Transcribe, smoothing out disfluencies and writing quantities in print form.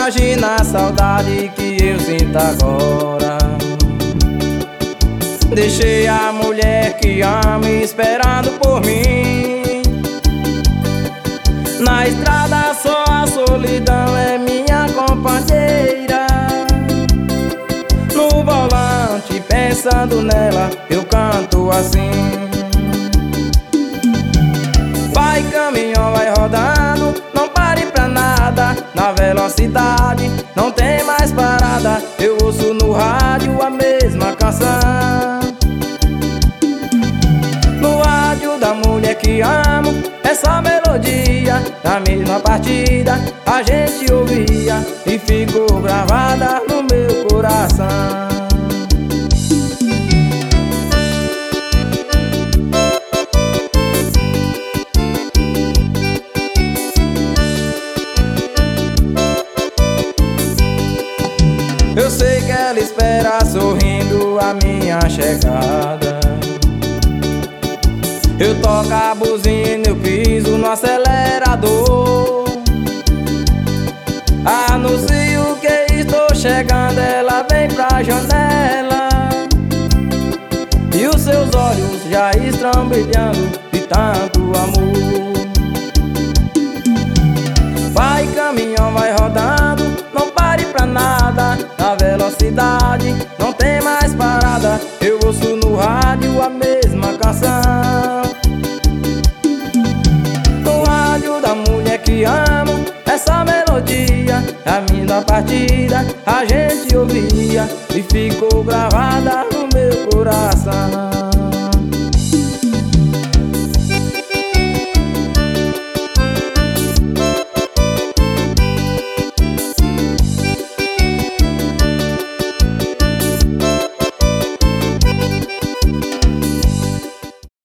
Imagina a saudade que eu sinto agora. Deixei a mulher que amo esperando por mim. Na estrada só a solidão é minha companheira. No volante pensando nela eu canto assim: vai caminhão, vai rodando, não pare pra nada. Na velocidade não tem mais parada. Eu ouço no rádio a mesma canção. No rádio da mulher que amo, essa melodia da mesma partida a gente ouvia e ficou gravada no meu coração. Eu sei que ela espera sorrindo a minha chegada. Eu toco a buzina, eu piso no acelerador. Anuncio que estou chegando, ela vem pra janela e os seus olhos já estão brilhando de tanto amor. Vai caminhão, vai rodando, não pare pra nada. Na velocidade não tem mais parada. Eu ouço no rádio a mesma canção. No rádio da mulher que amo, essa melodia da minha partida a gente ouvia e ficou gravada